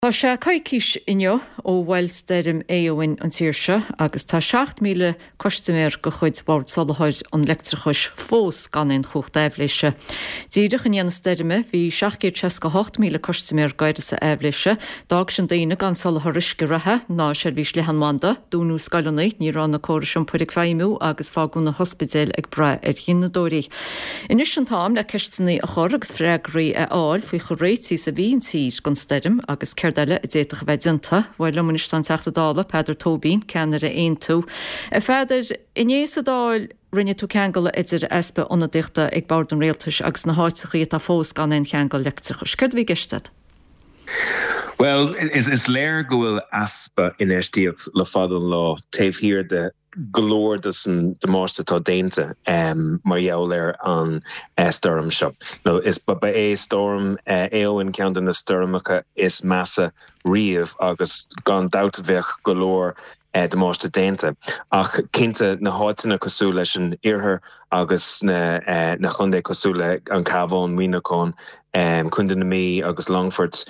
Tá sé caiiciis inniu ó bhfuil steirim éohain an tíirse agus tá 7,000 customéir go chuid bord salathid an lectrachais fós gan in chucht éhléise. Díireach in dhéana steirime bhí 7,800 customéir gaiide sa éhléise, dag sin daine gan salatharisce rathe ná sé bhís lehan manda, dúnú scailnaid ní ran na córis an puig féimú agus fágúna hospidéil ag bre dóirí. Inis an tám le ceistena a chur agus freigraí a áil faoi choréití sa bhíon tír gan steirim agus Dele déach bheitnta, bhil luministan teachtadála Peidir Tóbín ceannar a aon tú. Feidir inéas a dáil rinne tú ceangal idir espa onna dichta ag bord an réaltas agus na háitsaí a fós gan in ceangal lectrachas. Cud bhí geistad? Well, is léir gohfuil aspa in éistíocht le fad an lá taobh hir de galore de másta tá déinte mar jouler an storm shop. No is but by a storm éoin counting na stormcha is massa riamh agus gan doutvech galore de másta déinte. Ach kinte na háitina cosú leis an irthir agus na chundé cosú le an Cabhán Minacón chunde na mí agus Longford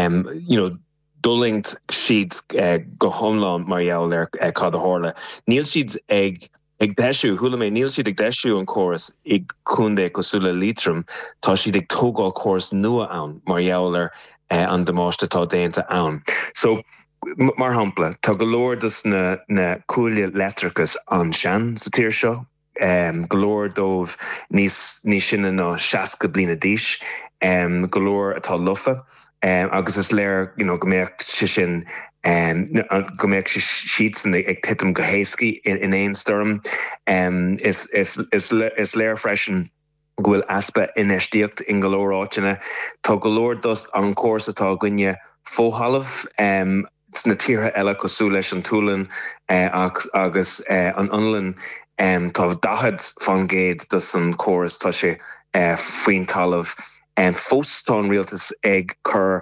Dullingt siad go homlán mar jouler cad a hála. Níl siad ag deisiú, thula mé níl siad ag deisiú an choras ag chundé cosúla litrum, tá siad ag tógáil choras nua ann mar jouler an damáiste tá déanta ann. So, mar hampla, tá golóir dus na cúlia letrachas an sean sa tír seo, golóir dómh níos sinna ná 60 blina díis, golóir atá lufa, agus is léir, gombeocht sin gombeocht siadsan ag titim go héascaí in éon storm, is léir freisin gohfuil aspa in éistíocht in golóir áitina. Tá golóir dus an córas atá gine fóhalamh, na tíortha eile cosú leis an túlan agus an anlan tá dahad fan géad dus an córas tá sé faoin talamh. And fóstán rialtas ag chur,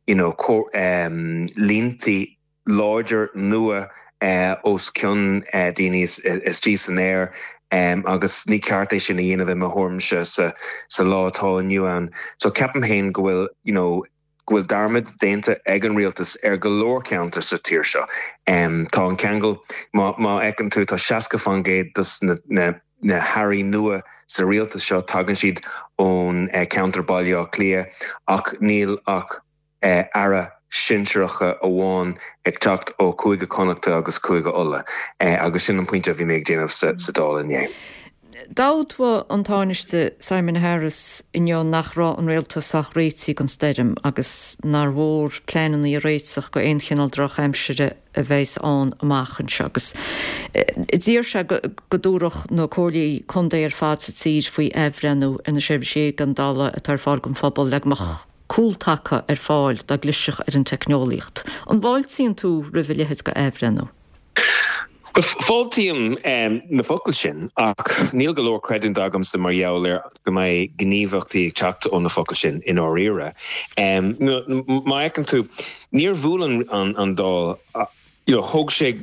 línti larger nua os cion daoine is dís an air, agus ní ceart sin a dhéanamh a thormse sa látá aniuan. So ceapan hain gohfuil, gohfuil darmid déanta ag an rialtas go leor counter sa tír seo. Tá an ceangal má ag an tú tá 60 fan géad dus na Harry nua sa rialtas seo tagan siad ón counterbailio clia ach níl ach ara sinseacha amháin ag teacht ó cúige connachta agus cúige ulla agus sin an pointe bhí méid déanamh sa dála inné. Dáudha an táiste Simon Harris inniu nach rá an réaltas ach réití an steirim agus nar mhór pléanan í réitach go aonchinál droch aimsire a bheits an amachchan se agus. Dír se go dúrach nó cóirlaí chundé ar fád sa tír faoi ehrenú ina sibh sé an dála a tar fáil gon fphobal leagmach cúltacha ar fáil da gliseach ar an technoliacht. An bháil síon tú rihilethe go ehrenú. Fáiltíam na focail sin ach níl go leor creidún dagam sa mar jouler go mé gníomhachtaí teacht ón na focail sin in áíire. Má ag an tú níor bhúlan an dá thug sé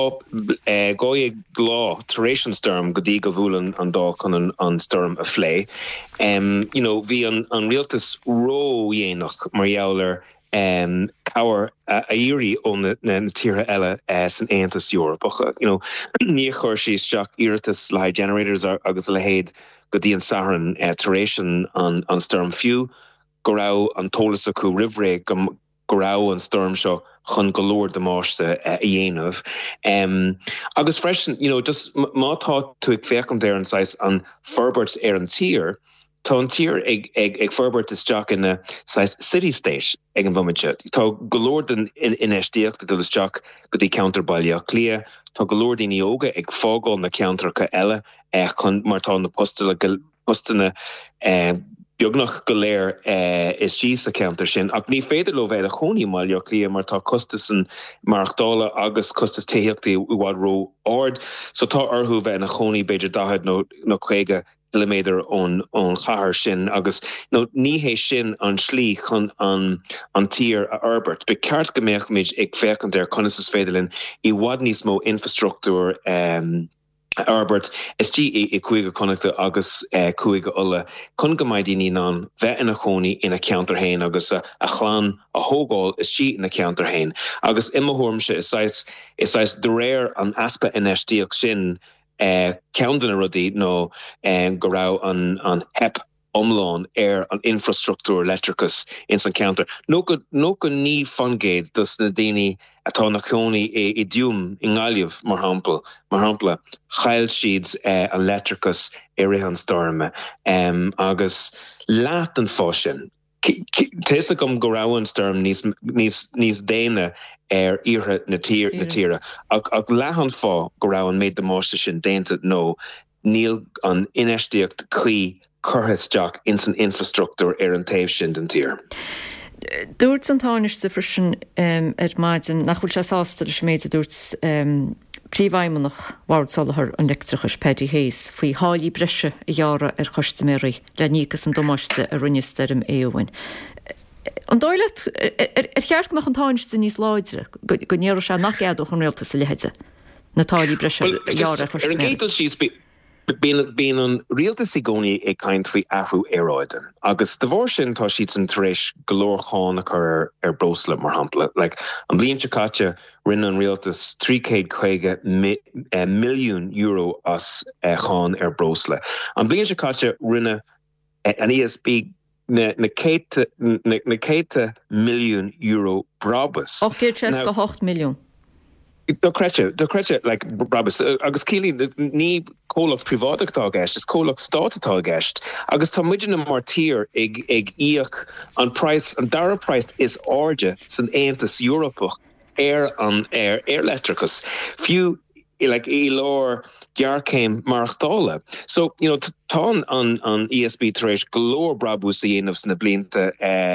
gáig glá taréis an storm go dtí go bhúlan an dá chun an storm a phlé. Bhí an rialtas ró dhéanach mar jouler our Airi on the tíre eile san Aontas Europe. Ní chuir sí isteach iiritas le generators agus le héad go dtí an saharan taréis an storm fiú, go rá an tólas acu rihré go rá an storm seo chun golóir de máiste a dhéanamh. Agus freisin, just mátá tú ag fécham déir an sais an Ferberts ar an tír, tá an tír ag Ferbert isteach in na City State ag an bhumiide. Tá golóir in éistíocht do isteach go dtí counterbailio clia, tá golóir daoine óga ag fágáil na countercha eile chun martá na postana beagnach go léir is dí a counter sin. Ach ní féidir le bheith a choní mailio clia mar tá costasan marachtála agus costas téíochtaí bhád ró ard, so tá orthú bheith na choní beidir dahad nó chuige millimeter on chahar sin agus ní hé sin an slí chun an tír a Herbert. Be ceart goméach méid ag féchan der conas is féidirlinn I bhhad níos mó infrastructúr Albert is tí cuaige connecta agus cuaige ulle chun go maidíní ná bheith ina choní ina counterhain agus a chláán a hógáil is tí ina counterhain. Agus imimethormse is de réir an aspa inistíoch sin ceandan a rudí nó go rá an hep omláin an infrastructúr electricus in san counter. No go ní fangéid dus na daoine atá na cónaí I dúm in gáilíomh mar hampla chail siad an electricus rihan storme agus leat an fásin. Téisla gom go raibh an storm níos déine iartha na tíre ag lehan fá go raibh an méid demáiste sin déanta nó níl an inistíocht chuí curthaisteach in san infrastructúr an taobh sin den tír. Dúirt an táis sa frisin maidin nach chuil se sásta leis méid a dúirt príomhhaimimeach bhhairdsalathar an leictrachas Paddy Hayes faoi hálaí breise I dheara chostaméirí le níchas an domáiste a rinne steirm éhain. An dóile cheartach an táis sa níos láidre go níor se nach geadú chun réalta sa lehéide na tálaí breise a dheara chostaméirí. Bín an rialta sigóní caint faoi ahrú éráiden. Agus de bhór sin tá siad an taréis golóircháin chur brosla mar hampla. An bblion caite rinne an rialtas 350 milliún euro as cháin brosla. An bblion caite rinne an ESB na céite milliún euro brabus. 8 milliún. Do cretje, Brabus, agus Keely, ní cólach privátach gist, is cólach státatá gist, agus tá muidir na martír ag íoch an price, an dara price is áde san Aontas Europach an electricus. Fiú, I lár gearcéim marachtála. So, tá an ESB taréis golóir Brabus a dhéanamh na blianta,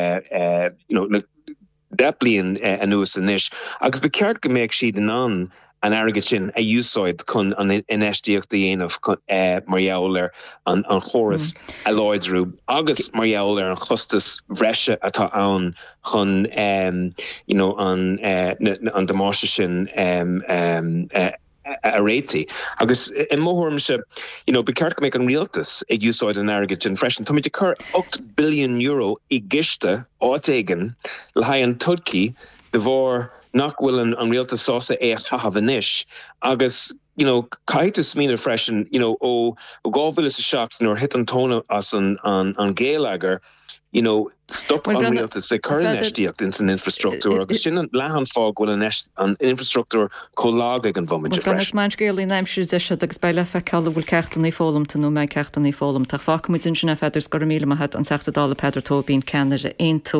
dat blian anuas an isis. Agus beceart go méid siad an airgid sin a úsáid chun an inistíocht dhéanamh margheall an chóras a láidrú. Agus margheall an chustas bhreise atá ann chun an demáiste sin a réiti. Agus in móthormse, beceart go méid an rialtas ag úsáid an airgid sin freisin. Tá muid cur 8 billion euro I giste áitéigen le haigh an tudcí de bhór nach bhfuil an rialtas sása thahabhanis. Agus, caiitas mína freisin, ó gábhfuil is a seacht nor hit an tóna as an géalagar, stop an rialtas sa currnestíocht in san infrastructúr agus sin an lehan fág bhfuil an infrastructúr cholág ag an bhomide freis. Maint géalaí neimsir deise agus baile feiceála bhfuil ceachtain í fólam tanú méid ceachtain í fólam. Tá fácmuid sin sinna feidir go míle maithe an 60 Pedro Tóbín ceannar 1